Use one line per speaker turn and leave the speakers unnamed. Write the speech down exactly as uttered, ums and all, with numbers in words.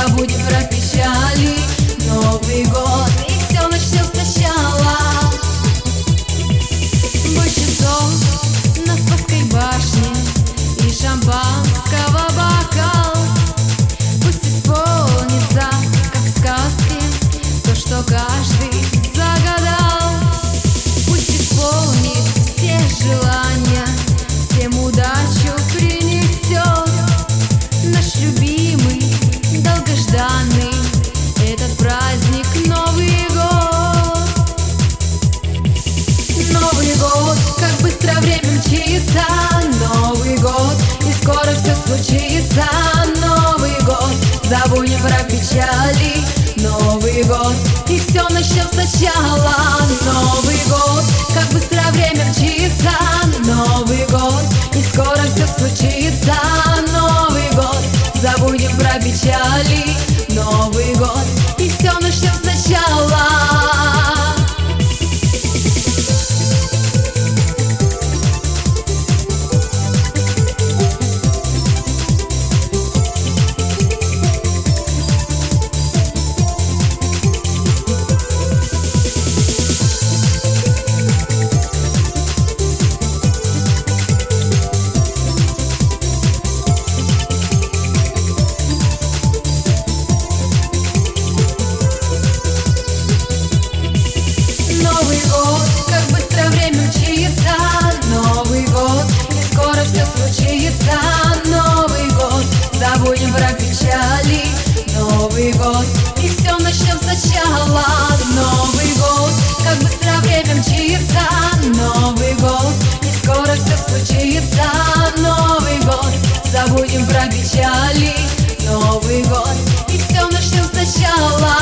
забудем про печали. Новый год, и все начнем сначала. Бой часов на Спасской башне и шампанского бокал. Пусть исполнится, как в сказке, то, что каждый загадал. Пусть исполнит все желания, всем удачу принесет наш любимый, долгожданный этот праздник Новый год. Новый год, как быстро время мчится. Новый год, и скоро все случится. Новый год, забудем про печали. Новый год, и все начнем сначала. Новый год, как быстро время мчится. Новый год, и скоро все случится. Новый год, забудем про печали. Новый год, и все начнем сначала. Новый год, как быстро время мчится. Новый год, и скоро все случится. Новый год, забудем про печали. Новый год, и все начнем сначала. Новый год, как быстро время мчится. Новый год, и скоро все случится. Новый год, забудем про печали. Новый год, и все начнем сначала.